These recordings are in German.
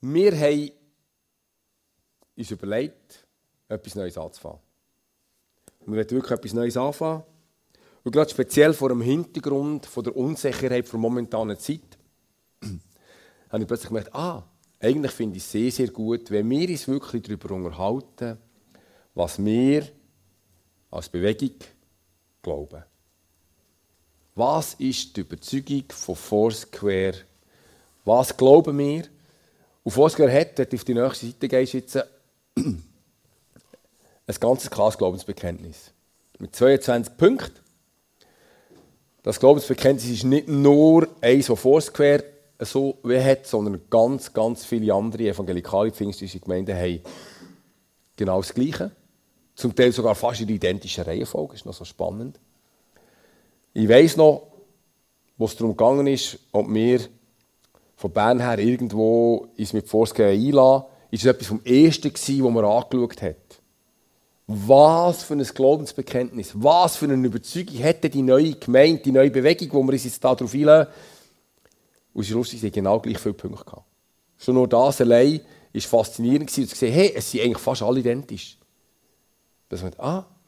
Wir haben uns überlegt, etwas Neues anzufangen. Wir wollen wirklich etwas Neues anfangen. Und gerade speziell vor dem Hintergrund von der Unsicherheit der momentanen Zeit habe ich plötzlich gemerkt, eigentlich finde ich es sehr, sehr gut, wenn wir uns wirklich darüber unterhalten, was wir als Bewegung glauben. Was ist die Überzeugung von Foursquare? Was glauben wir? Und Foursquare hat, wenn du auf die nächste Seite gehst, jetzt ein ganz klares Glaubensbekenntnis. Mit 22 Punkten. Das Glaubensbekenntnis ist nicht nur eins, das Foursquare so wie hat, sondern ganz, ganz viele andere evangelikale pfingstliche Gemeinden haben genau das Gleiche. Zum Teil sogar fast in der identischen Reihenfolge. Das ist noch so spannend. Ich weiss noch, wo es darum gegangen ist, ob wir von Bern her irgendwo uns mit Foursquare einlassen. Ist es etwas vom Ersten gewesen, was man angeschaut hat. Was für ein Glaubensbekenntnis, was für eine Überzeugung hätte die neue Gemeinde, die neue Bewegung, wo wir uns jetzt darauf einlassen. Und es ist lustig, sie haben genau gleich viele Punkte gehabt. Schon nur das allein war faszinierend zu sehen, hey, es sind eigentlich fast alle identisch. Das heißt,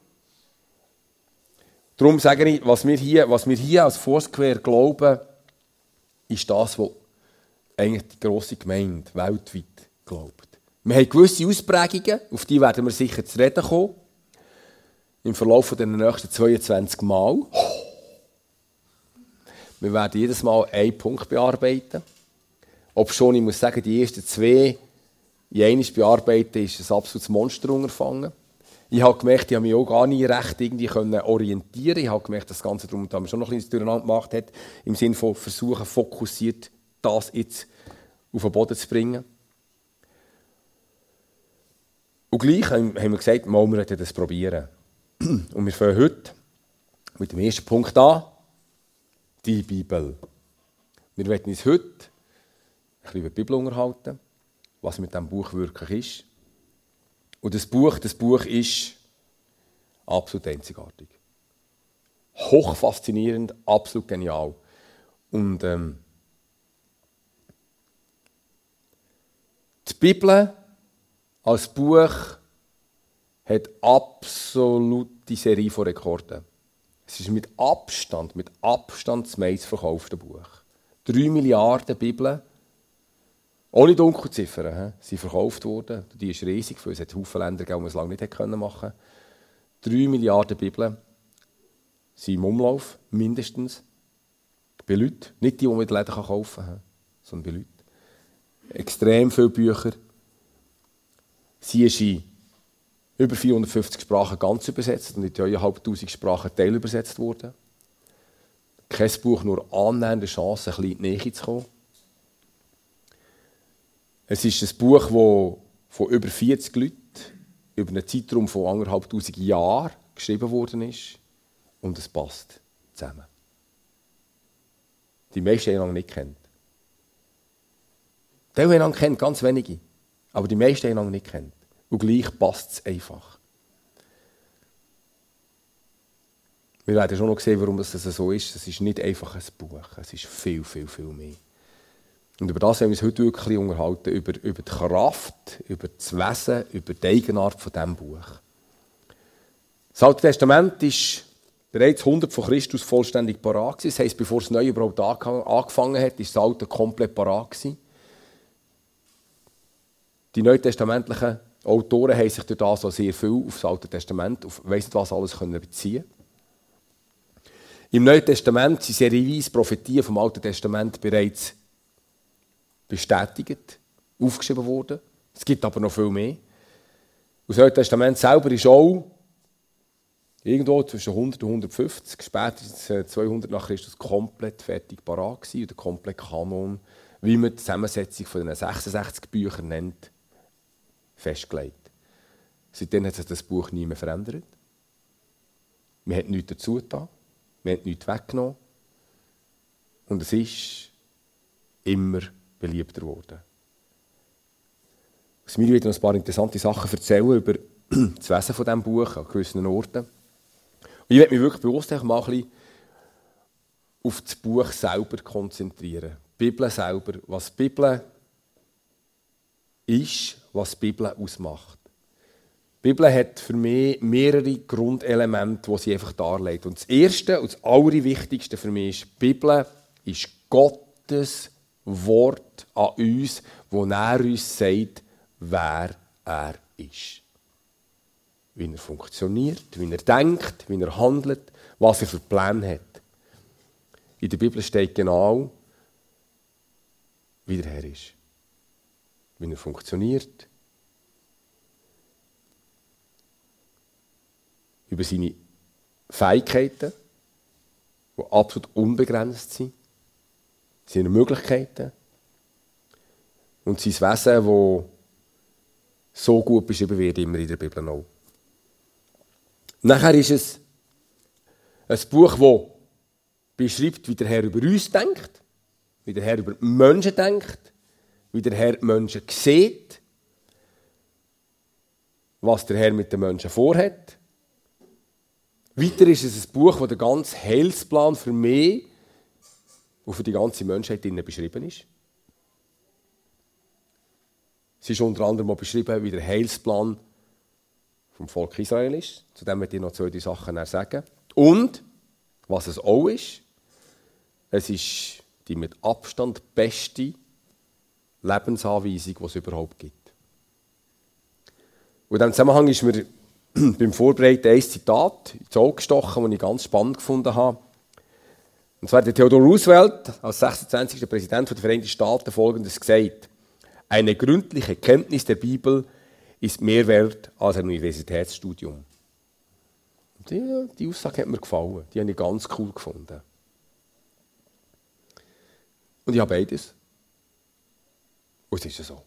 Darum sage ich, was wir hier als Foursquare glauben, ist das, was eigentlich die grosse Gemeinde weltweit glaubt. Wir haben gewisse Ausprägungen, auf die werden wir sicher zu reden kommen. Im Verlauf der nächsten 22 Mal. Wir werden jedes Mal einen Punkt bearbeiten. Obschon, ich muss sagen, die ersten zwei in einmal bearbeiten, ist ein absolutes Monsterunterfangen. Ich habe gemerkt, ich habe mich auch gar nicht recht irgendwie orientieren. Ich habe gemerkt, das Ganze darum haben wir schon noch ein bisschen durcheinander gemacht hat, im Sinne von versuchen, fokussiert das jetzt auf den Boden zu bringen. Und gleich haben wir gesagt, wir wollen das probieren. Und wir fangen heute mit dem ersten Punkt an, die Bibel. Wir werden uns heute ein bisschen über die Bibel unterhalten, was mit diesem Buch wirklich ist. Und das Buch ist absolut einzigartig. Hochfaszinierend, absolut genial. Und die Bibel als Buch hat absolute Serie von Rekorden. Es ist mit Abstand das meistverkaufte Buch. 3 Milliarden Bibeln, ohne Dunkelziffern, sind verkauft worden. Die ist riesig, weil es hat viele Länder gegeben, die es lange nicht machen konnten. 3 Milliarden Bibeln sind im Umlauf, mindestens. Bei Leuten. Nicht die man in den Läden kaufen kann, sondern bei Leuten. Extrem viele Bücher. Sie ist in über 450 Sprachen ganz übersetzt und in 2'500 Sprachen teilübersetzt worden. Kein Buch nur annähernd eine Chance, ein bisschen in die Nähe zu kommen. Es ist ein Buch, das von über 40 Leuten über einen Zeitraum von 1'500 Jahren geschrieben worden ist. Und es passt zusammen. Die meisten haben ihn nicht kennt. Die haben ihn kennt, ganz wenige. Aber die meisten haben ihn nicht kennt. Und gleich passt es einfach. Wir werden schon noch sehen, warum das so ist. Es ist nicht einfach ein Buch. Es ist viel, viel, viel mehr. Und über das werden wir uns heute wirklich unterhalten. Über die Kraft, über das Wesen, über die Eigenart von diesem Buch. Das Alte Testament ist bereits 100 vor Christus vollständig parat gewesen. Das heisst, bevor das Neue überhaupt angefangen hat, ist das Alte komplett parat gewesen. Die neutestamentlichen Autoren haben sich durch das auch sehr viel auf das Alte Testament, auf weiss nicht was alles beziehen können. Im Neuen Testament sind serienweise Prophetien vom Alten Testament bereits bestätigt, aufgeschrieben worden. Es gibt aber noch viel mehr. Und das Neue Testament selber ist auch irgendwo zwischen 100 und 150, spätestens 200 nach Christus, komplett fertig parat gewesen, oder komplett Kanon, wie man die Zusammensetzung von den 66 Büchern nennt, festgelegt. Seitdem hat sich das Buch nie mehr verändert. Man hat nichts dazu getan, man hat nichts weggenommen. Und es ist immer beliebter geworden. Ich will wieder ein paar interessante Sachen erzählen über das Wesen von diesem Buch an gewissen Orten. Und ich werde mich wirklich bewusst mal ein bisschen auf das Buch selber konzentrieren. Die Bibel selber, was die Bibel ist, was die Bibel ausmacht. Die Bibel hat für mich mehrere Grundelemente, die sie einfach darlegt. Und das Erste und das Allerwichtigste für mich ist, die Bibel ist Gottes Wort an uns, wo er uns sagt, wer er ist. Wie er funktioniert, wie er denkt, wie er handelt, was er für Pläne hat. In der Bibel steht genau, wie der Herr ist. Wie er funktioniert. Über seine Fähigkeiten, die absolut unbegrenzt sind. Seine Möglichkeiten. Und sein Wesen, das so gut beschrieben wird, immer in der Bibel auch. Nachher ist es ein Buch, das beschreibt, wie der Herr über uns denkt, wie der Herr über Menschen denkt, wie der Herr Menschen sieht, was der Herr mit den Menschen vorhat. Weiter ist es ein Buch, das der ganze Heilsplan für mich und für die ganze Menschheit beschrieben ist. Es ist unter anderem auch beschrieben, wie der Heilsplan vom Volk Israel ist. Zu dem möchte ich noch 2 Sachen sagen. Und, was es auch ist, es ist die mit Abstand beste Lebensanweisung, die es überhaupt gibt. Und in diesem Zusammenhang ist mir beim Vorbereiten ein Zitat ins Auge gestochen, das ich ganz spannend gefunden habe. Und zwar hat Theodore Roosevelt als 26. Präsident der Vereinigten Staaten Folgendes gesagt: Eine gründliche Kenntnis der Bibel ist mehr wert als ein Universitätsstudium. Die Aussage hat mir gefallen. Die habe ich ganz cool gefunden. Und ich habe beides. Und es ist so.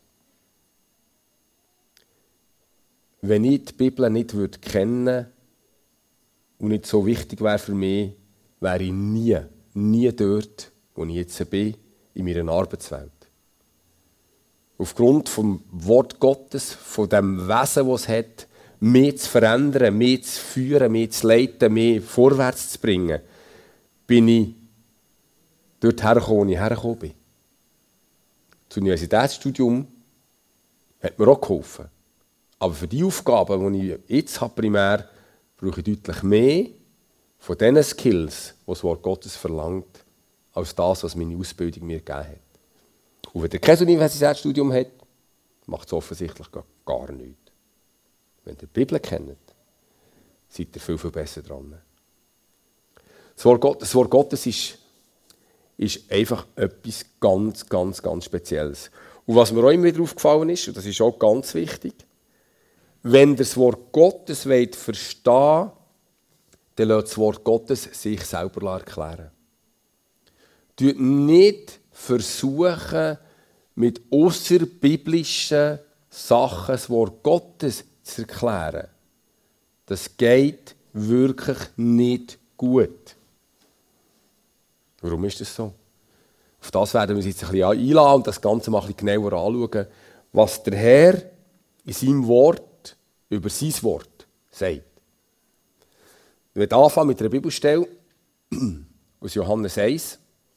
Wenn ich die Bibel nicht kennen würde und nicht so wichtig wäre für mich, wäre ich nie dort, wo ich jetzt bin, in meiner Arbeitswelt. Aufgrund vom Wort Gottes, von dem Wesen, das es hat, mich zu verändern, mich zu führen, mich zu leiten, mich vorwärts zu bringen, bin ich dort hergekommen, wo ich hergekommen bin. Das Universitätsstudium hat mir auch geholfen. Aber für die Aufgaben, die ich jetzt habe, primär, brauche ich deutlich mehr von diesen Skills, die das Wort Gottes verlangt, als das, was meine Ausbildung mir gegeben hat. Und wenn ihr kein Universitätsstudium habt, macht es offensichtlich gar nichts. Wenn ihr die Bibel kennt, seid ihr viel, viel besser dran. Das Wort Gottes ist einfach etwas ganz, ganz, ganz Spezielles. Und was mir auch immer wieder aufgefallen ist, und das ist auch ganz wichtig, wenn ihr das Wort Gottes verstehen wollt, dann lasst das Wort Gottes sich selber erklären. Tut nicht versuchen, mit ausserbiblischen Sachen das Wort Gottes zu erklären. Das geht wirklich nicht gut. Warum ist das so? Auf das werden wir uns jetzt ein bisschen einladen und das Ganze mal ein bisschen genauer anschauen, was der Herr in seinem Wort über sein Wort sagt. Ich werde anfangen mit einer Bibelstelle aus Johannes 1.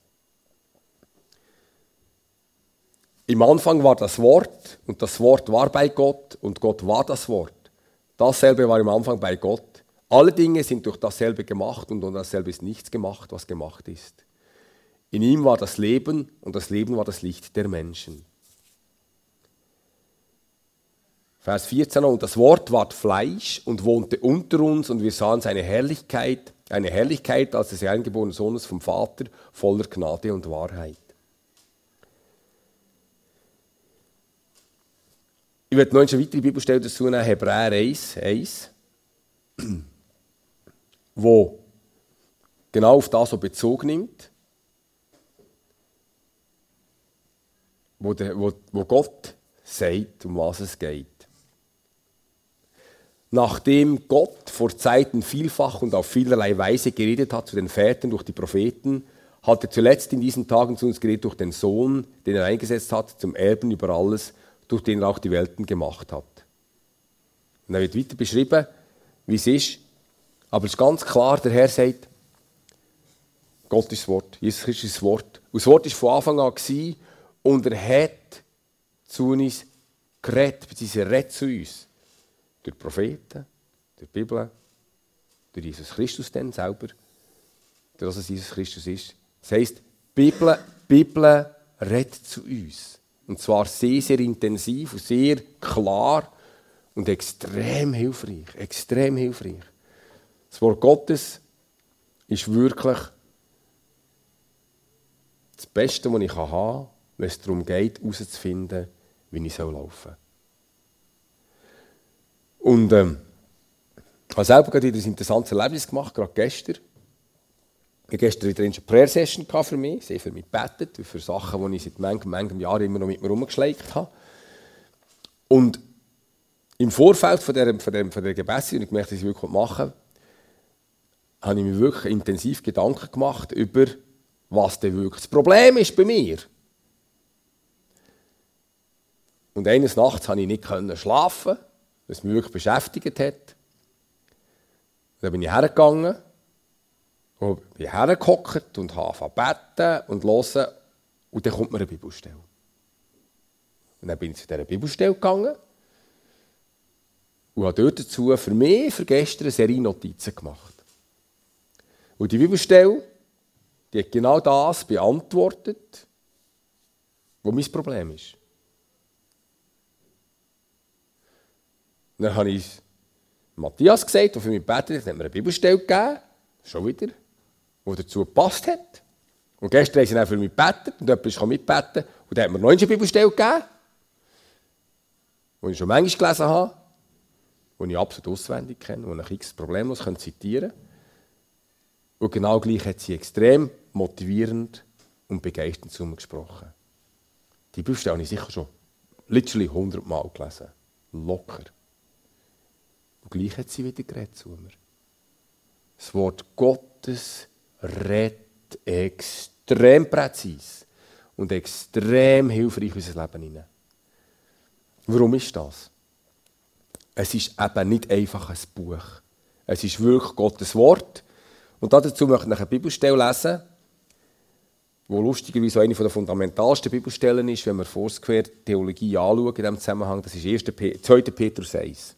Im Anfang war das Wort und das Wort war bei Gott und Gott war das Wort. Dasselbe war im Anfang bei Gott. Alle Dinge sind durch dasselbe gemacht und durch dasselbe ist nichts gemacht, was gemacht ist. In ihm war das Leben und das Leben war das Licht der Menschen. Vers 14. Und das Wort ward Fleisch und wohnte unter uns und wir sahen seine Herrlichkeit, eine Herrlichkeit als des eingeborenen Sohnes vom Vater, voller Gnade und Wahrheit. Ich werde noch eine weitere Bibelstelle dazu nehmen, Hebräer 1, wo genau auf das so Bezug nimmt, wo Gott sagt, um was es geht. Nachdem Gott vor Zeiten vielfach und auf vielerlei Weise geredet hat zu den Vätern durch die Propheten, hat er zuletzt in diesen Tagen zu uns geredet durch den Sohn, den er eingesetzt hat, zum Erben über alles, durch den er auch die Welten gemacht hat. Und dann wird weiter beschrieben, wie es ist. Aber es ist ganz klar, der Herr sagt, Gott ist das Wort, Jesus ist das Wort. Und das Wort war von Anfang an und er hat zu uns geredet, beziehungsweise er redet zu uns. Durch die Propheten, durch die Bibel, durch Jesus Christus dann selber, durch das, was Jesus Christus ist. Das heisst, die Bibel redet zu uns. Und zwar sehr, sehr intensiv und sehr klar und extrem hilfreich. Extrem hilfreich. Das Wort Gottes ist wirklich das Beste, was ich haben kann, wenn es darum geht, herauszufinden, wie ich laufen soll. Und ich habe selber gerade wieder ein interessantes Erlebnis gemacht, gerade gestern. Ich hatte gestern wieder eine Prayer-Session für mich, sehr für mich gebetet, für Sachen, die ich seit manchem Jahr immer noch mit mir herumgeschleicht habe. Und im Vorfeld von der Gebetssession, und ich möchte das wirklich machen, habe ich mir wirklich intensiv Gedanken gemacht über, was denn wirklich das Problem ist bei mir. Und eines Nachts konnte ich nicht schlafen, was mich wirklich beschäftigt hat. Dann bin ich hergegangen, und bin hergehockt und habe angefangen zu beten und zu hören. Und dann kommt mir eine Bibelstelle. Und dann bin ich zu dieser Bibelstelle gegangen und habe dort dazu für mich, für gestern, eine Serie Notizen gemacht. Und die Bibelstelle, die hat genau das beantwortet, was mein Problem ist. Und dann habe ich Matthias gesagt, der für mich betet, hat mir eine Bibelstelle gegeben, schon wieder, die dazu gepasst hat. Und gestern haben sie dann für mich gebetet und jemand kam mitbeten und dann hat mir noch eine Bibelstelle gegeben, die ich schon manchmal gelesen habe, die ich absolut auswendig kenne, die ich x problemlos zitieren kann. Und genau gleich hat sie extrem motivierend und begeisternd zu mir gesprochen. Die Bibelstelle habe ich sicher schon literally 100 Mal gelesen. Locker. Und gleich hat sie wieder geredet zu mir. Das Wort Gottes redet extrem präzise und extrem hilfreich in unser Leben hinein. Warum ist das? Es ist eben nicht einfach ein Buch. Es ist wirklich Gottes Wort. Und dazu möchte ich eine Bibelstelle lesen, die lustigerweise eine der fundamentalsten Bibelstellen ist, wenn wir Foursquare Theologie anschauen in diesem Zusammenhang. Das ist 2. Petrus 1.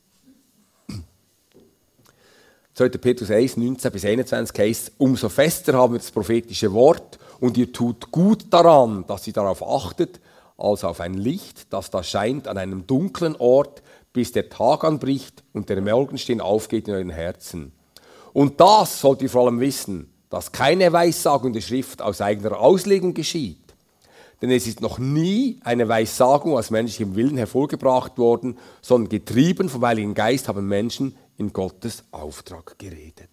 2. Petrus 1, 19 bis 21 heisst, umso fester haben wir das prophetische Wort und ihr tut gut daran, dass ihr darauf achtet, als auf ein Licht, das da scheint an einem dunklen Ort, bis der Tag anbricht und der Morgenstern aufgeht in euren Herzen. Und das sollt ihr vor allem wissen, dass keine Weissagung der Schrift aus eigener Auslegung geschieht. Denn es ist noch nie eine Weissagung aus menschlichem Willen hervorgebracht worden, sondern getrieben vom Heiligen Geist haben Menschen in Gottes Auftrag geredet.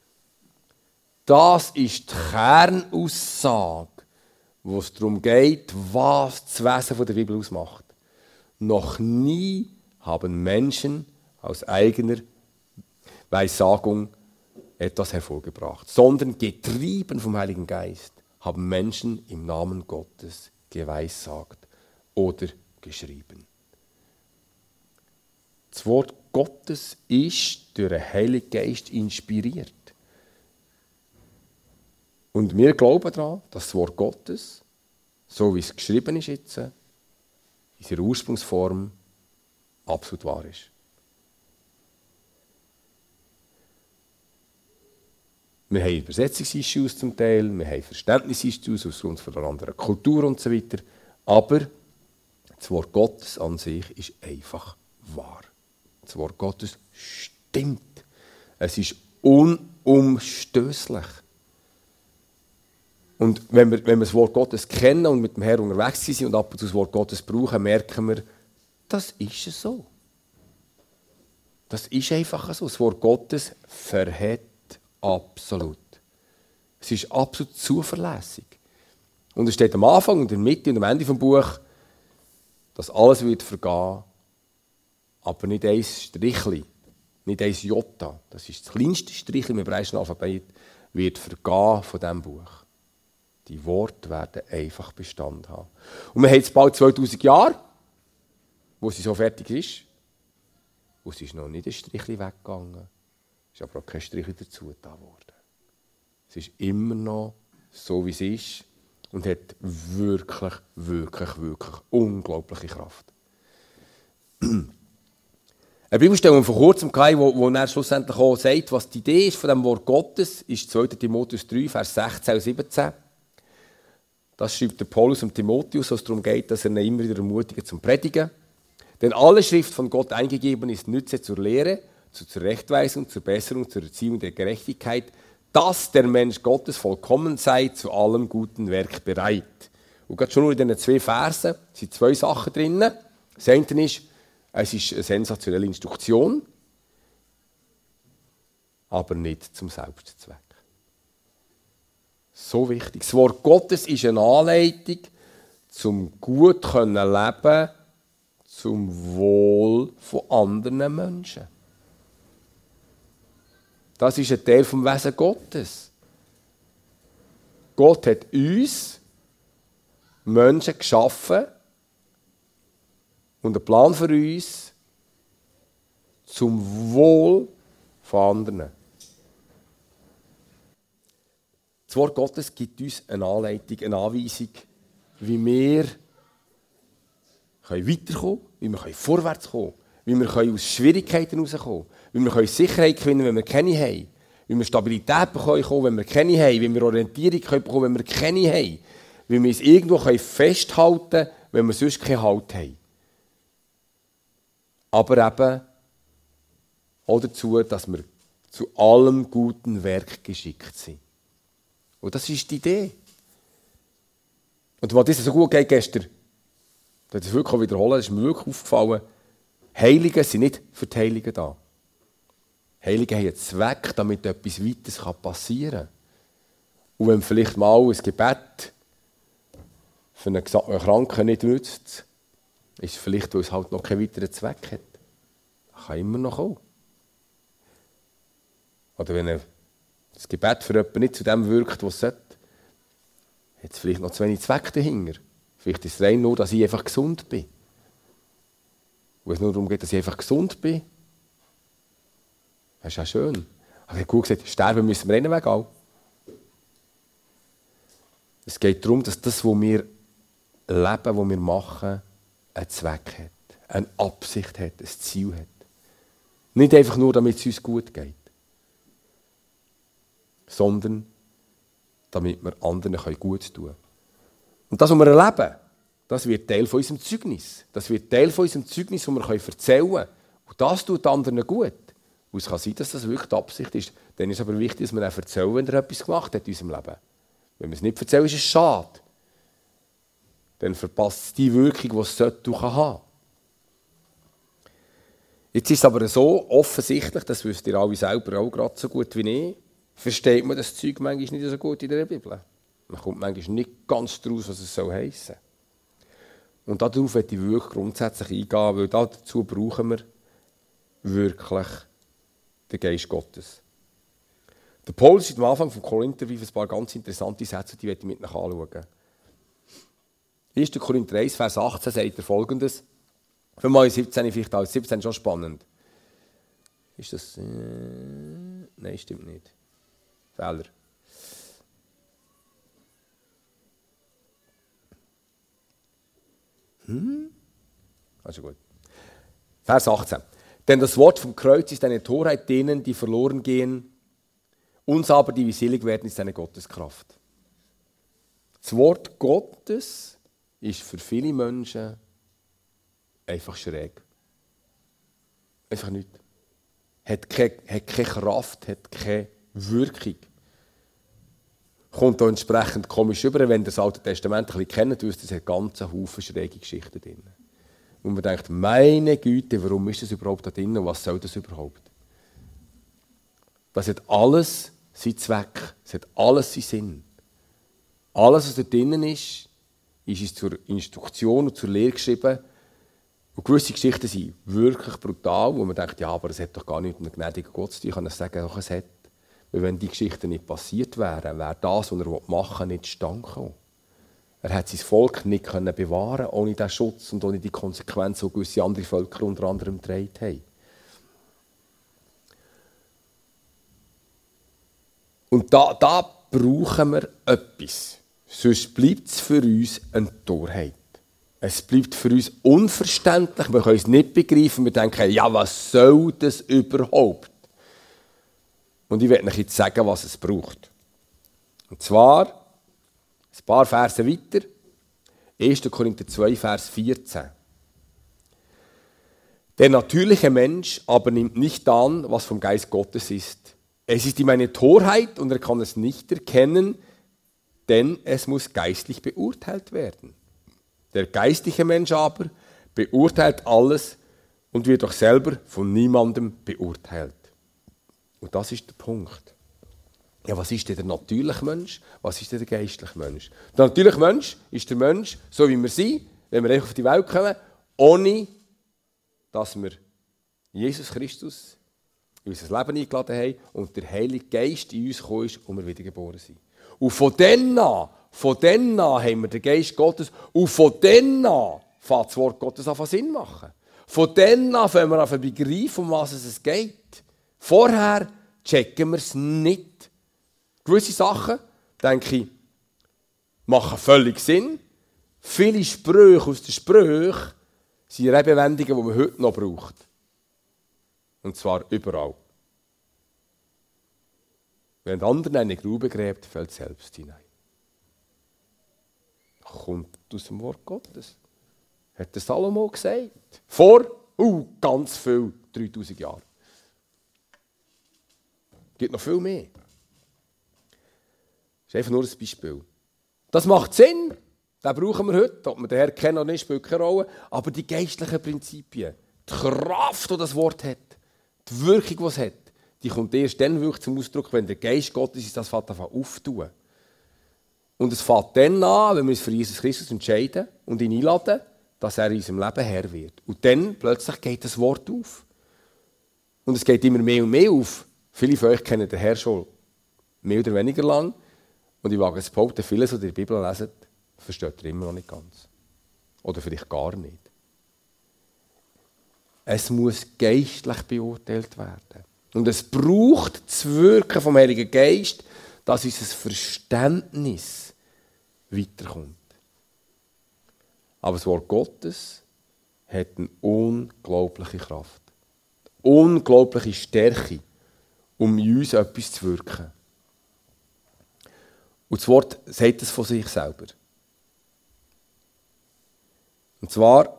Das ist die Kernaussage, wo es darum geht, was das Wesen der Bibel ausmacht. Noch nie haben Menschen aus eigener Weissagung etwas hervorgebracht, sondern getrieben vom Heiligen Geist haben Menschen im Namen Gottes geweissagt oder geschrieben. Das Wort Gottes ist durch den Heiligen Geist inspiriert. Und wir glauben daran, dass das Wort Gottes, so wie es geschrieben ist jetzt, in seiner Ursprungsform absolut wahr ist. Wir haben Übersetzungsissues zum Teil, wir haben Verständnisissues aufgrund von einer anderen Kultur und so weiter. Aber das Wort Gottes an sich ist einfach wahr. Das Wort Gottes stimmt. Es ist unumstößlich. Und wenn wir das Wort Gottes kennen und mit dem Herrn unterwegs sind und ab und zu das Wort Gottes brauchen, merken wir, das ist so. Das ist einfach so. Das Wort Gottes verhält absolut. Es ist absolut zuverlässig. Und es steht am Anfang und in der Mitte und am Ende des Buches, dass alles wird vergehen, aber nicht ein Strichli, nicht ein Jota. Das ist das kleinste Strichli im hebräischen Alphabet, wird vergehen von diesem Buch. Die Worte werden einfach Bestand haben. Und wir haben jetzt bald 2000 Jahre, wo sie so fertig ist. Und es ist noch nicht ein Strichli weggegangen. Es ist aber auch kein Strichli dazu da worden. Es ist immer noch so, wie es ist und hat wirklich, wirklich, wirklich unglaubliche Kraft. Eine Bibelstelle, die wir vor kurzem hatten, wo er schlussendlich auch sagt, was die Idee ist von dem Wort Gottes, ist 2. Timotheus 3, Vers 16 und 17. Das schreibt der Paulus und Timotheus, wo es darum geht, dass er ihn immer wieder ermutigt zum Predigen. Denn alle Schrift von Gott eingegeben ist Nütze zur Lehre, zur Zurechtweisung, zur Besserung, zur Erziehung der Gerechtigkeit, dass der Mensch Gottes vollkommen sei, zu allem guten Werk bereit. Und gerade schon nur in diesen 2 Versen sind 2 Sachen drin. Das eine ist, es ist eine sensationelle Instruktion, aber nicht zum Selbstzweck. So wichtig. Das Wort Gottes ist eine Anleitung, zum gut leben, zum Wohl von anderen Menschen. Das ist ein Teil vom Wesen Gottes. Gott hat uns Menschen geschaffen und einen Plan für uns zum Wohl von anderen. Das Wort Gottes gibt uns eine Anleitung, eine Anweisung, wie wir weiterkommen können, wie wir vorwärts kommen können, wie wir aus Schwierigkeiten herauskommen können, wie wir Sicherheit gewinnen können, wenn wir keine haben, wie wir Stabilität bekommen, wenn wir keine haben, wie wir Orientierung bekommen, wenn wir keine haben, wie wir uns irgendwo festhalten können, wenn wir sonst keinen Halt haben. Aber eben auch dazu, dass wir zu allem guten Werk geschickt sind. Und das ist die Idee. Und was das so gut geht gestern, ich will das wirklich auch wiederholen, ist mir wirklich aufgefallen, Heilige sind nicht für die Heiligen da. Heilige haben einen Zweck, damit etwas Weiteres passieren kann. Und wenn vielleicht mal ein Gebet für einen Kranken nicht nützt, ist es vielleicht, weil es halt noch keinen weiteren Zweck hat. Das kann immer noch kommen. Oder wenn das Gebet für jemanden nicht zu dem wirkt, was es sollte, hat es vielleicht noch zu wenig Zweck dahinter. Vielleicht ist es rein nur, dass ich einfach gesund bin. Wo es nur darum geht, dass ich einfach gesund bin. Das ist ja schön. Aber er hat gut gesagt, sterben müssen wir einen auch. Es geht darum, dass das, was wir leben, was wir machen, einen Zweck hat, eine Absicht hat, ein Ziel hat. Nicht einfach nur, damit es uns gut geht, sondern damit wir anderen gut tun können. Und das, was wir erleben, das wird Teil von unserem Zeugnis. Das wird Teil von unserem Zeugnis, das wir erzählen können. Und das tut anderen gut. Und es kann sein, dass das wirklich die Absicht ist. Dann ist es aber wichtig, dass wir auch erzählen, wenn er etwas gemacht hat in unserem Leben. Wenn wir es nicht erzählen, ist es schade. Dann verpasst es die Wirkung, die es haben sollte. Jetzt ist es aber so offensichtlich, das wisst ihr alle selber auch gerade so gut wie ich, versteht man das Zeug manchmal nicht so gut in der Bibel. Man kommt manchmal nicht ganz daraus, was es heissen soll. Und darauf möchte ich wirklich grundsätzlich eingehen, weil dazu brauchen wir wirklich den Geist Gottes. Der Paulus ist am Anfang des Korintherbriefs ein paar ganz interessante Sätze, die möchte ich mit euch anschauen. 1. Korinther 1, Vers 18 sagt er Folgendes. Für mal 17 vielleicht als 17 schon spannend. Ist das... Nein, stimmt nicht. Fehler. Also gut. Vers 18. Denn das Wort vom Kreuz ist eine Torheit denen, die verloren gehen. Uns aber, die wir selig werden, ist eine Gotteskraft. Das Wort Gottes ist für viele Menschen einfach schräg. Einfach nichts. Hat keine Kraft, hat keine Wirkung. Kommt auch entsprechend komisch über, wenn ihr das Alte Testament ein bisschen kennt, wisst ihr, es hat ganz Haufen schräge Geschichten drin. Und man denkt, meine Güte, warum ist das überhaupt da drin und was soll das überhaupt? Das hat alles seinen Zweck, es hat alles seinen Sinn. Alles, was da drin ist uns zur Instruktion und zur Lehre geschrieben. Und gewisse Geschichten sind wirklich brutal, wo man denkt, ja, aber es hat doch gar nichts mit einem gnädigen Gott zu tun. Ich kann sagen, doch, es hat. Weil wenn die Geschichten nicht passiert wären, wäre das, was er machen will, nicht zustande gekommen. Er hat sein Volk nicht bewahren können, ohne diesen Schutz und ohne die Konsequenzen, die gewisse andere Völker unter anderem getragen haben. Und da brauchen wir etwas. Sonst bleibt es für uns eine Torheit. Es bleibt für uns unverständlich, wir können es nicht begreifen, wir denken, ja, was soll das überhaupt? Und ich werde euch jetzt sagen, was es braucht. Und zwar, ein paar Verse weiter, 1. Korinther 2, Vers 14. Der natürliche Mensch aber nimmt nicht an, was vom Geist Gottes ist. Es ist ihm eine Torheit und er kann es nicht erkennen, denn es muss geistlich beurteilt werden. Der geistliche Mensch aber beurteilt alles und wird doch selber von niemandem beurteilt. Und das ist der Punkt. Ja, was ist denn der natürliche Mensch? Was ist denn der geistliche Mensch? Der natürliche Mensch ist der Mensch, so wie wir sind, wenn wir auf die Welt kommen, ohne dass wir Jesus Christus in unser Leben eingeladen haben und der Heilige Geist in uns gekommen ist und wir wiedergeboren sind. Und von dann an haben wir den Geist Gottes und von dann an fängt das Wort Gottes an Sinn machen. Von dann an fangen wir an zu begreifen, um was es geht. Vorher checken wir es nicht. Gewisse Sachen, denke ich, machen völlig Sinn. Viele Sprüche aus den Sprüchen sind Redewendungen, die man heute noch braucht. Und zwar überall. Wenn anderen eine Grube gräbt, fällt selbst hinein. Kommt aus dem Wort Gottes. Hat der Salomo gesagt. Vor ganz viel, 3000 Jahren. Es gibt noch viel mehr. Das ist einfach nur ein Beispiel. Das macht Sinn. Den brauchen wir heute. Ob wir den Herrn kennen oder nicht, spielt keine Rolle. Aber die geistlichen Prinzipien, die Kraft, die das Wort hat, die Wirkung, die es hat, die kommt erst dann wirklich zum Ausdruck, wenn der Geist Gottes uns das auftun. Und es fängt dann an, wenn wir uns für Jesus Christus entscheiden und ihn einladen, dass er in unserem Leben Herr wird. Und dann plötzlich geht das Wort auf. Und es geht immer mehr und mehr auf. Viele von euch kennen den Herrn schon mehr oder weniger lang. Und ich wage es behaupten, viele, die die Bibel lesen, versteht ihr immer noch nicht ganz. Oder vielleicht gar nicht. Es muss geistlich beurteilt werden. Und es braucht das Wirken vom Heiligen Geist, dass unser Verständnis weiterkommt. Aber das Wort Gottes hat eine unglaubliche Kraft. Eine unglaubliche Stärke, um in uns etwas zu wirken. Und das Wort sagt es von sich selber. Und zwar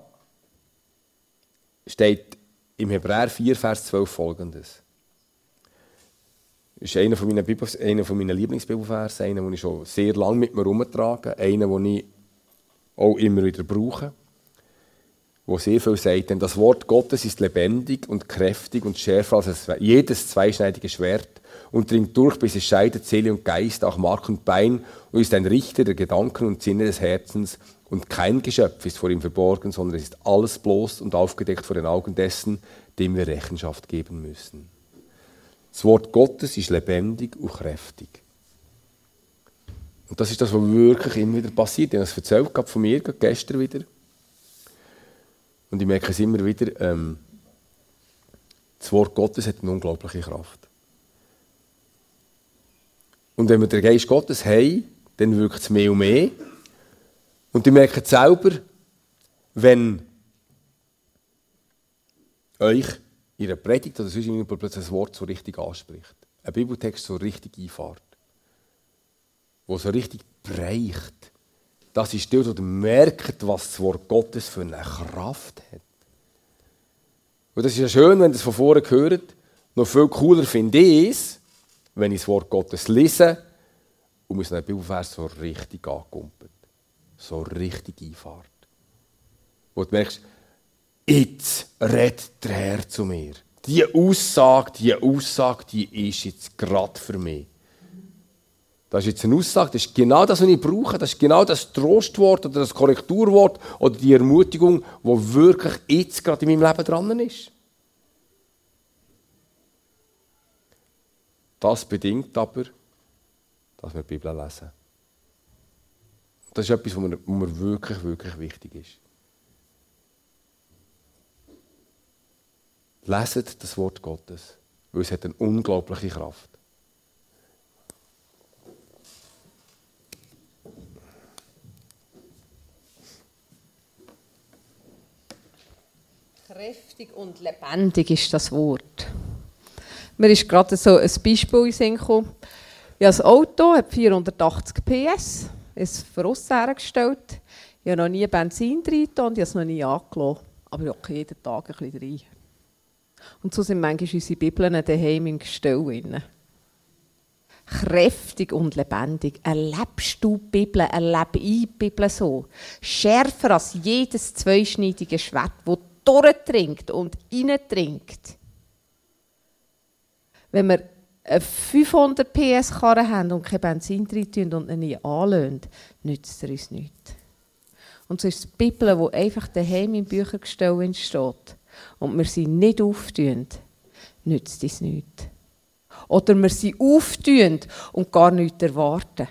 steht im Hebräer 4, Vers 12 Folgendes. Das ist einer von meinen Lieblingsbibelversen, einer, den ich schon sehr lange mit mir herumtrage, einer, den ich auch immer wieder brauche, wo sehr viel sagt, denn das Wort Gottes ist lebendig und kräftig und schärfer als jedes zweischneidige Schwert und dringt durch, bis es scheidet Seele und Geist, auch Mark und Bein und ist ein Richter der Gedanken und Sinne des Herzens und kein Geschöpf ist vor ihm verborgen, sondern es ist alles bloß und aufgedeckt vor den Augen dessen, dem wir Rechenschaft geben müssen. Das Wort Gottes ist lebendig und kräftig. Und das ist das, was wirklich immer wieder passiert. Ich habe es erzählt, gerade von mir, gerade gestern wieder. Und ich merke es immer wieder, das Wort Gottes hat eine unglaubliche Kraft. Und wenn wir den Geist Gottes haben, dann wirkt es mehr und mehr. Und ihr merkt selber, wenn euch in einer Predigt oder sonst irgendwo plötzlich ein Wort so richtig anspricht, ein Bibeltext so richtig einfährt, wo so richtig bereicht, das ist dort, wo ihr merkt, was das Wort Gottes für eine Kraft hat. Und das ist ja schön, wenn ihr es von vorne hört. Noch viel cooler finde ich es, wenn ich das Wort Gottes lese und mir so einen Bibelvers so richtig ankumpelt. So richtig einfährt. Wo du merkst, jetzt redet der Herr zu mir. Diese Aussage, die ist jetzt gerade für mich. Das ist jetzt eine Aussage, das ist genau das, was ich brauche. Das ist genau das Trostwort oder das Korrekturwort oder die Ermutigung, die wirklich jetzt gerade in meinem Leben dran ist. Das bedingt aber, dass wir die Bibel lesen. Das ist etwas, was mir wirklich, wirklich wichtig ist. Leset das Wort Gottes, weil es hat eine unglaubliche Kraft. Kräftig und lebendig ist das Wort. Mir ist gerade so ein Beispiel in den Sinn gekommen. Ich habe ein Auto, hat 480 PS, ist von aussen hergestellt. Ich habe noch nie Benzin drin und ich habe es noch nie angelassen. Aber ich hocke jeden Tag ein bisschen rein. Und so sind manchmal unsere Bibeln daheim im Gestell drin. Kräftig und lebendig. Erlebst du die Bibel, erlebe ich die Bibel so. Schärfer als jedes zweischneidige Schwert, das durchdringt und reindringt. Wenn wir eine 500 PS-Karre haben und kein Benzin drin tun und ihn nie anlösen, nützt er uns nichts. Und so ist die Bibel, die einfach daheim im Büchergestell entsteht und wir sie nicht auftun, nützt es nichts. Oder wir sie auftun und gar nichts erwarten.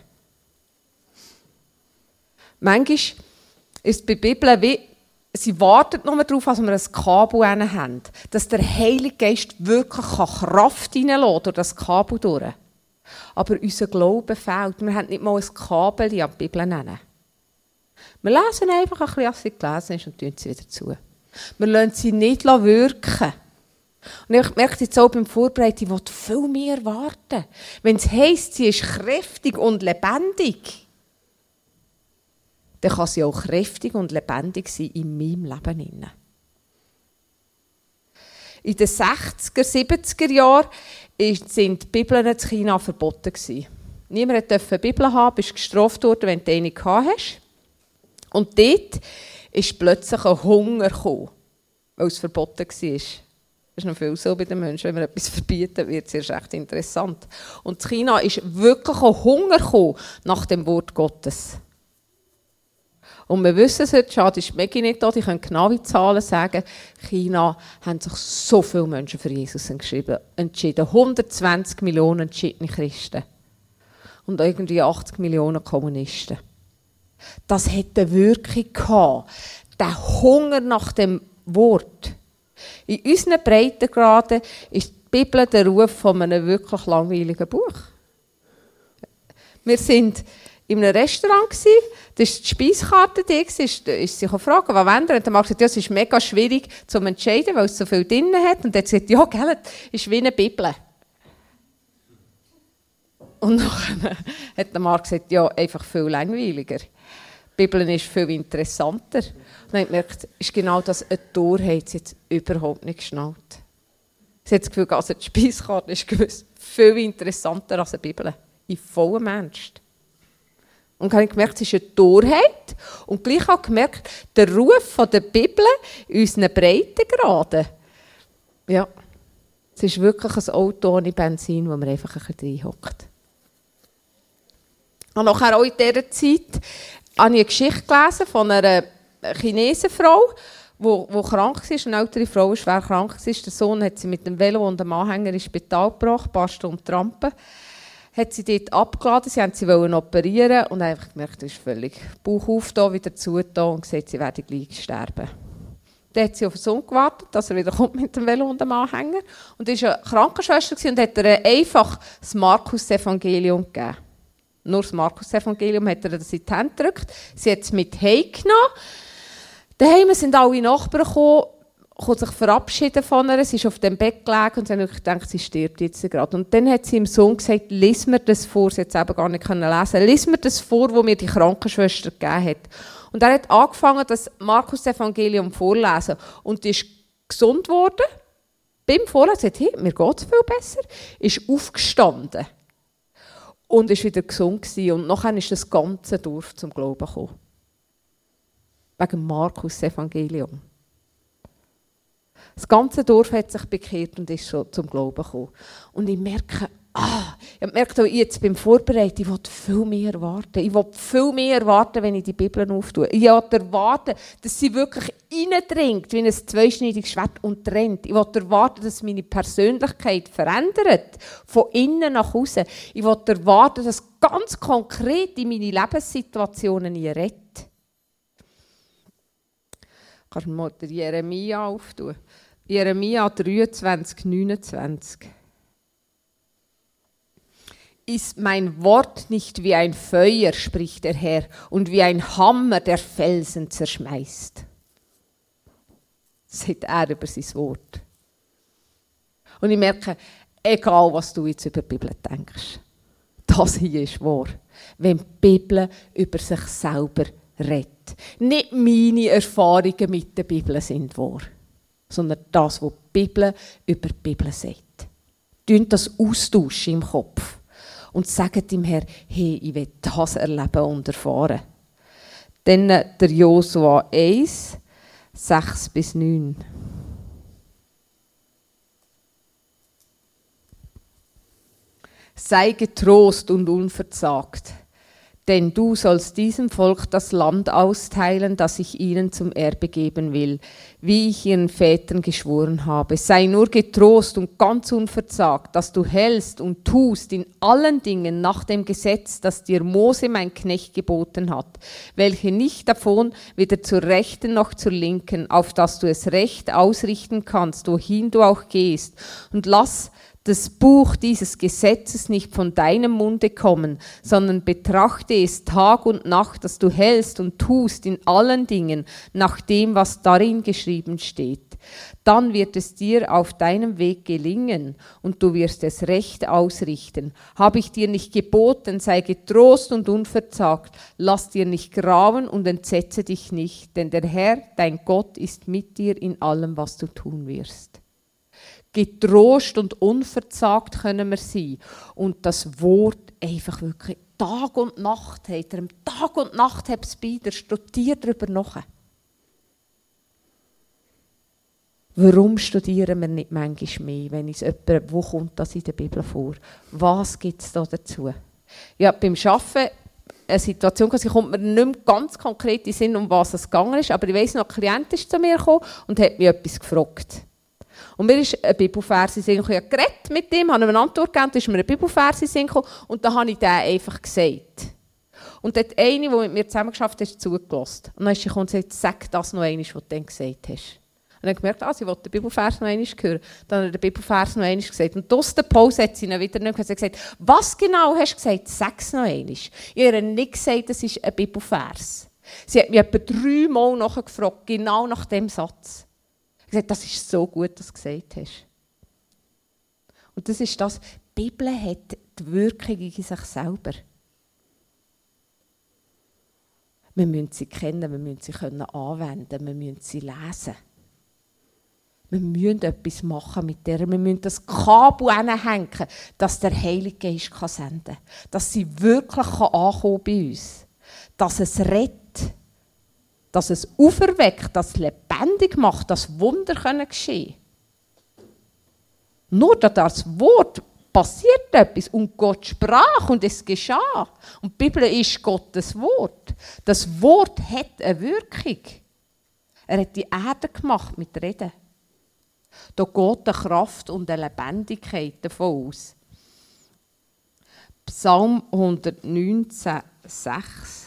Manchmal ist bei der Bibel wie, sie wartet nur darauf, dass wir ein Kabel haben, dass der Heilige Geist wirklich Kraft hineinlässt durch das Kabel durch. Aber unser Glaube fehlt. Wir haben nicht mal ein Kabel an die Bibel nennen. Wir lesen einfach ein bisschen, was sie gelesen ist und tun sie wieder zu. Wir lassen sie nicht wirken. Und ich merke jetzt auch beim Vorbereiten, ich will viel mehr warten. Wenn es heisst, sie ist kräftig und lebendig, dann kann sie auch kräftig und lebendig sein in meinem Leben. In den 60er, 70er Jahren sind die Bibeln in China verboten. Niemand durfte eine Bibel haben, bist gestraft worden, wenn du eine hast. Und dort ist plötzlich ein Hunger gekommen, weil es verboten war. Das ist noch viel so bei den Menschen, wenn man etwas verbieten, wird es erst recht interessant. Und in China ist wirklich ein Hunger gekommen nach dem Wort Gottes. Und wir wissen es heute, schade ist Maggie nicht da, die können genaue Zahlen sagen. In China haben sich so viele Menschen für Jesus entschieden. 120 Millionen entschiedene Christen. Und irgendwie 80 Millionen Kommunisten. Das hat eine Wirkung gehabt. Der Hunger nach dem Wort. In unseren Breitengraden ist die Bibel der Ruf von einem wirklich langweiligen Buch. Wir waren in einem Restaurant, da war die Speiskarte, ist sich fragen, was wollen wir? Und der Mann gesagt, ja, es ist mega schwierig zu entscheiden, weil es so viel drin hat. Und er hat gesagt, ja, gell, es ist wie eine Bibel. Und dann hat der Mann gesagt, ja, einfach viel langweiliger. Die Bibel ist viel interessanter. Und dann habe ich gemerkt, ist genau das, eine Torheit jetzt überhaupt nicht geschnallt. Sie hat das Gefühl, also die Speiskarte ist gewiss viel interessanter als eine Bibel. In vollem Ernst. Und dann habe ich gemerkt, es ist eine Torheit. Und gleich habe ich gemerkt, der Ruf der Bibel in unseren Breitengraden. Ja, es ist wirklich ein Auto ohne Benzin, wo man einfach ein bisschen reinhockt. Und nachher auch in dieser Zeit habe ich eine Geschichte gelesen von einer chinesischen Frau, die krank ist, eine ältere Frau, die schwer krank ist. Der Sohn hat sie mit dem Velo und dem Anhänger ins Spital gebracht, ein paar Stunden trampen. Hat sie dort abgeladen, sie wollten operieren und einfach gemerkt, das ist völlig Bauch auf, da wieder zugetan und gesagt, sie werden gleich sterben. Dann hat sie auf den Sohn gewartet, dass er wieder kommt mit dem Velo und dem Anhänger. Und er war eine Krankenschwester und hat ihr einfach das Markus-Evangelium gegeben. Nur das Markus-Evangelium hat er das in die Hand gedrückt. Sie hat es mit heimgenommen. Daheim sind alle Nachbarn gekommen, sich verabschieden von ihr. Sie ist auf dem Bett gelegen und sie hat gedacht, sie stirbt jetzt gerade. Und dann hat sie ihrem Sohn gesagt, lies mir das vor. Sie hat es eben gar nicht lesen. Lies mir das vor, was mir die Krankenschwester gegeben hat. Und er hat angefangen, das Markus-Evangelium vorzulesen. Und die ist gesund geworden. Beim Vorlesen hat hey, mir geht es viel besser. Ist aufgestanden. Und war wieder gesund gewesen. Und nachher ist das ganze Dorf zum Glauben gekommen. Wegen dem Markus-Evangelium. Das ganze Dorf hat sich bekehrt und ist schon zum Glauben gekommen. Und ich merke, ich merke auch jetzt beim Vorbereiten, ich will viel mehr erwarten. Ich will viel mehr erwarten, wenn ich die Bibel auftue. Ich will erwarten, dass sie wirklich reindringt, wie ein zweischneidiges Schwert und trennt. Ich will erwarten, dass meine Persönlichkeit verändert, von innen nach außen. Ich will erwarten, dass ganz konkret in meine Lebenssituationen rettet. Kannst du mal den Jeremia auftun? Jeremia 23, 29. Ist mein Wort nicht wie ein Feuer, spricht der Herr, und wie ein Hammer, der Felsen zerschmeißt? sagt er über sein Wort. Und ich merke, egal was du jetzt über die Bibel denkst, das hier ist wahr. Wenn die Bibel über sich selber redet. Nicht meine Erfahrungen mit der Bibel sind wahr, sondern das, was die Bibel über die Bibel sagt. Tun das austauschen im Kopf und sagen dem Herrn, hey, ich will das erleben und erfahren. Dann der Josua 1, 6-9. Sei getrost und unverzagt, denn du sollst diesem Volk das Land austeilen, das ich ihnen zum Erbe geben will, wie ich ihren Vätern geschworen habe. Sei nur getrost und ganz unverzagt, dass du hältst und tust in allen Dingen nach dem Gesetz, das dir Mose, mein Knecht, geboten hat, welche nicht davon weder zur Rechten noch zur Linken, auf dass du es recht ausrichten kannst, wohin du auch gehst. Und lass das Buch dieses Gesetzes nicht von deinem Munde kommen, sondern betrachte es Tag und Nacht, dass du hältst und tust in allen Dingen nach dem, was darin geschrieben steht. Dann wird es dir auf deinem Weg gelingen und du wirst es recht ausrichten. Habe ich dir nicht geboten, sei getrost und unverzagt, lass dir nicht grauen und entsetze dich nicht, denn der Herr, dein Gott, ist mit dir in allem, was du tun wirst. Getrost und unverzagt können wir sein. Und das Wort einfach wirklich Tag und Nacht hat er. Tag und Nacht hat es bei dir. Studier darüber nach. Warum studieren wir nicht manchmal mehr, wenn es jemand, wo kommt das in der Bibel vor? Was gibt es da dazu? Ja, beim Arbeiten eine Situation, sie kommt mir nicht mehr ganz konkret in den Sinn, um was es gegangen ist, aber ich weiss noch, ein Klient ist zu mir gekommen und hat mich etwas gefragt. Und mir ist ein Bibelvers in den Sinn gekommen. Ich habe geredet mit ihm, habe ihm eine Antwort gegeben, da ist mir ein Bibelvers in den Sinn gekommen und dann habe ich den einfach gesagt. Und dann hat eine, die mit mir zusammengearbeitet hat, zugelassen. Und dann ist sie gekommen und gesagt, sag das noch einmal, was du dann gesagt hast. Und dann habe ich gemerkt, sie wollte den Bibelvers noch einmal hören. Dann hat er den Bibelvers noch einmal gesagt. Und aus der Pause hat sie ihn wieder nicht gesagt, was genau hast du gesagt? Sag es noch einmal. Ich habe nicht gesagt, das ist ein Bibelvers. Sie hat mich etwa 3 Mal nachgefragt, genau nach dem Satz. Ich habe gesagt, das ist so gut, dass du gesagt hast. Und das ist das, die Bibel hat die Wirkung in sich selber. Wir müssen sie kennen, wir müssen sie anwenden, wir müssen sie lesen. Wir müssen etwas machen mit der, wir müssen das Kabel hinhängen, dass der Heilige Geist senden kann. Dass sie wirklich ankommen bei uns. Dass es rettet. Dass es auferweckt, dass es lebendig macht, dass Wunder geschehen können. Nur durch das Wort passiert etwas und Gott sprach und es geschah. Und die Bibel ist Gottes Wort. Das Wort hat eine Wirkung. Er hat die Erde gemacht mit Reden. Da geht eine Kraft und eine Lebendigkeit davon aus. Psalm 119, 6.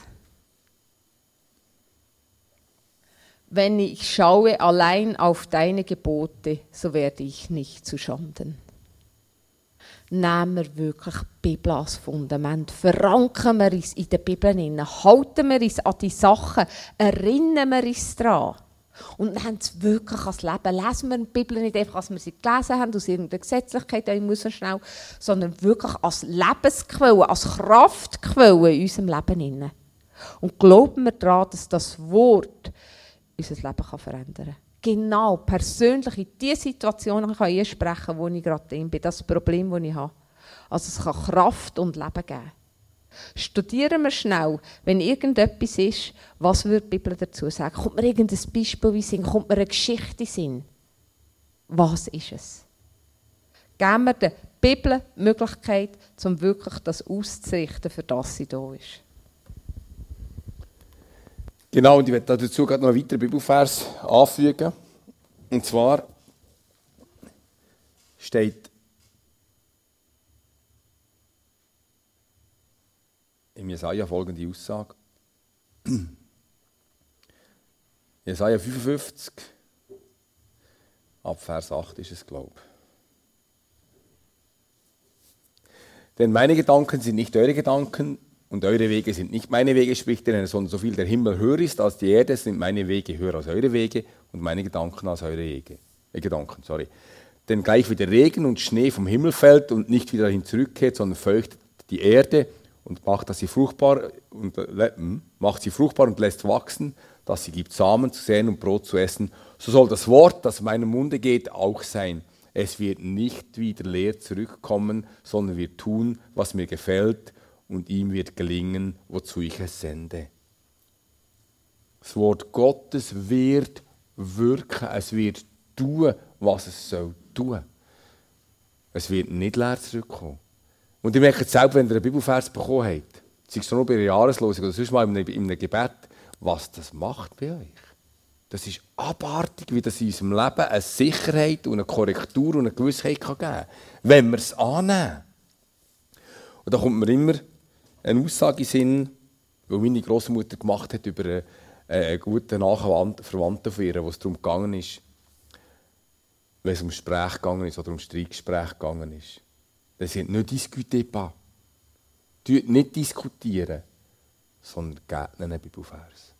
Wenn ich schaue allein auf deine Gebote, so werde ich nicht zu Schanden. Nehmen wir wirklich die Bibel als Fundament. Verankern wir uns in der Bibel hinein. Halten wir uns an die Sachen. Erinnern wir uns daran. Und nehmen es wirklich als Leben. Lesen wir die Bibel nicht einfach, als wir sie gelesen haben, aus irgendeiner Gesetzlichkeit, ich muss so schnell, sondern wirklich als Lebensquelle, als Kraftquelle in unserem Leben hinein. Und glauben wir daran, dass das Wort unser Leben verändern kann. Genau, persönlich in die Situation kann ich sprechen, wo ich gerade drin bin, das Problem, das ich habe. Also es kann Kraft und Leben geben. Studieren wir schnell, wenn irgendetwas ist, was würde die Bibel dazu sagen? Kommt mir irgendein Beispiel in den Sinn? Kommt mir eine Geschichte in den Sinn? Was ist es? Geben wir der Bibel die Möglichkeit, um wirklich das auszurichten, für das sie da ist. Genau, und ich werde dazu noch einen weiteren Bibelvers anfügen. Und zwar steht im Jesaja folgende Aussage. Jesaja 55, ab Vers 8 ist es, glaube ich. Denn meine Gedanken sind nicht eure Gedanken und eure Wege sind nicht meine Wege, spricht der Herr, sondern so viel der Himmel höher ist als die Erde, sind meine Wege höher als eure Wege und meine Gedanken als eure Gedanken. Denn gleich wie der Regen und Schnee vom Himmel fällt und nicht wieder dahin zurückkehrt, sondern feuchtet die Erde und macht sie fruchtbar und lässt wachsen, dass sie gibt Samen zu säen und Brot zu essen, so soll das Wort, das in meinem Munde geht, auch sein. Es wird nicht wieder leer zurückkommen, sondern wird tun, was mir gefällt, und ihm wird gelingen, wozu ich es sende. Das Wort Gottes wird wirken, es wird tun, was es soll tun. Es wird nicht leer zurückkommen. Und ihr merkt selbst, wenn ihr einen Bibelvers bekommen habt, sei es nur bei einer Jahreslosung oder sonst mal in einem Gebet, was das macht bei euch. Das ist abartig, wie das in unserem Leben eine Sicherheit und eine Korrektur und eine Gewissheit geben kann, wenn wir es annehmen. Und da kommt mir immer eine Aussage in den Sinn, die meine Großmutter gemacht hat über einen guten Verwandten von ihr, wo es darum gegangen ist, wenn es um Gespräch gegangen ist oder um Streitgespräch gegangen ist. Das sind nicht diskutierbar. Nicht diskutieren, sondern gebt einen Bibelvers.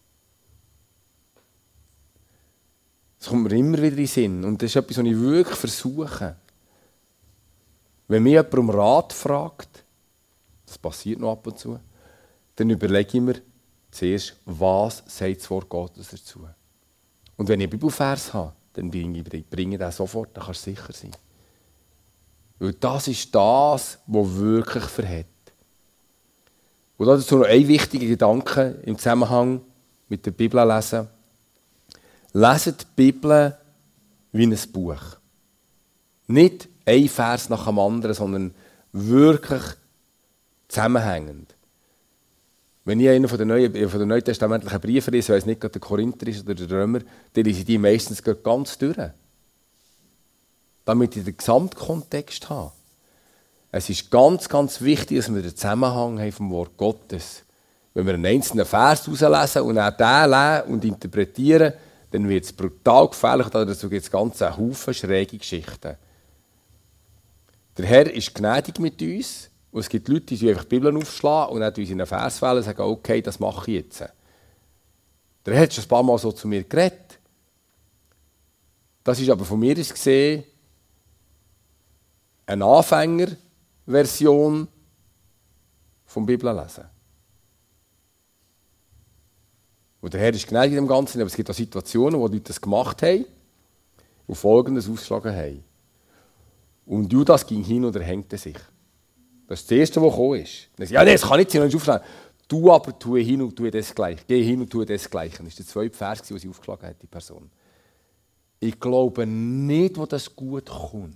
Das kommt mir immer wieder in den Sinn. Und das ist etwas, was ich wirklich versuche. Wenn mich jemand um Rat fragt, das passiert noch ab und zu, dann überlege ich mir zuerst, was sagt das Wort Gottes dazu. Und wenn ich einen Bibelvers habe, dann bringe ich den sofort, dann kannst du sicher sein. Weil das ist das, was wirklich verhält. Und dazu noch ein wichtiger Gedanke im Zusammenhang mit der Bibel lesen. Leset die Bibel wie ein Buch. Nicht ein Vers nach dem anderen, sondern wirklich zusammenhängend. Wenn ich einen von den neutestamentlichen Briefen lese, sei es nicht gerade der Korinther ist oder der Römer, dann lese ich die meistens ganz durch. Damit ich den Gesamtkontext habe. Es ist ganz, ganz wichtig, dass wir den Zusammenhang haben vom Wort Gottes. Wenn wir einen einzelnen Vers herauslesen und auch den lesen und interpretieren, dann wird es brutal gefährlich. Dazu gibt es ganz einen Haufen schräge Geschichten. Der Herr ist gnädig mit uns. Und es gibt Leute, die einfach die Bibel aufschlagen und dann uns in einen Vers wählen und sagen, okay, das mache ich jetzt. Der Herr hat schon ein paar Mal so zu mir geredet. Das ist aber von mir aus gesehen eine Anfängerversion vom Bibellesen. Und der Herr ist gnädig in dem Ganzen, aber es gibt auch Situationen, wo Leute das gemacht haben und Folgendes ausgeschlagen haben. Und Judas ging hin und erhängte sich. Das ist das Erste, was gekommen ist. Dann sagt, ja, nee, das kann nicht sein, dann aufschlagen. Du aber tue hin und tue das Gleiche. Geh hin und tue das Gleiche. Das war der zweite Vers, den sie aufgeschlagen hat, die Person. Ich glaube nicht, wo das gut kommt.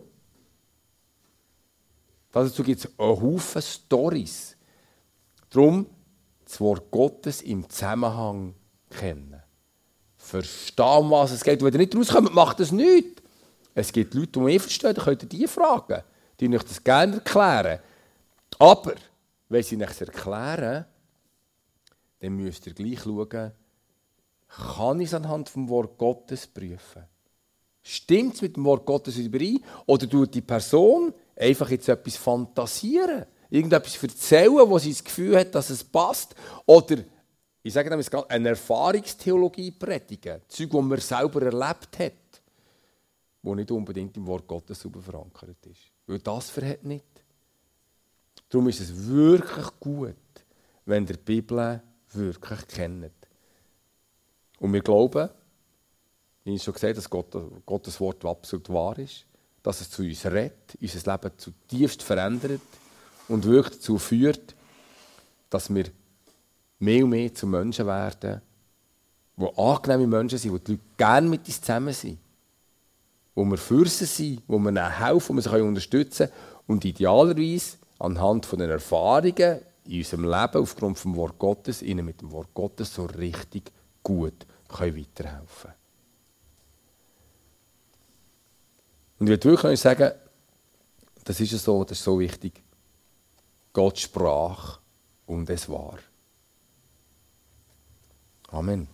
Dazu gibt es einen Haufen Storys. Darum das Wort Gottes im Zusammenhang kennen. Verstehen, was es geht. Wenn ihr nicht rauskommt, macht das nichts. Es gibt Leute, die mich verstehen, dann könnt ihr die fragen. Die euch das gerne erklären. Aber, wenn sie euch erklären, dann müsst ihr gleich schauen, kann ich es anhand vom Wort Gottes prüfen? Stimmt es mit dem Wort Gottes überein? Oder tut die Person einfach jetzt etwas fantasieren? Irgendetwas erzählen, wo sie das Gefühl hat, dass es passt? Oder, ich sage nämlich, eine Erfahrungstheologie predigen. Zeug, das man selber erlebt hat, wo nicht unbedingt im Wort Gottes sauber verankert ist. Weil das verhält nicht. Darum ist es wirklich gut, wenn ihr die Bibel wirklich kennt. Und wir glauben, ich habe schon gesagt, dass Gottes Wort absolut wahr ist, dass es zu uns redet, unser Leben zutiefst verändert und wirklich dazu führt, dass wir mehr und mehr zu Menschen werden, die angenehme Menschen sind, wo die Leute gerne mit uns zusammen sind, wo wir für sie sind, wo wir ihnen helfen, wo wir sie unterstützen können und idealerweise anhand von den Erfahrungen in unserem Leben aufgrund des Wort Gottes ihnen mit dem Wort Gottes so richtig gut weiterhelfen können. Und ich will wirklich sagen, das ist so wichtig. Gott sprach und es war. Amen.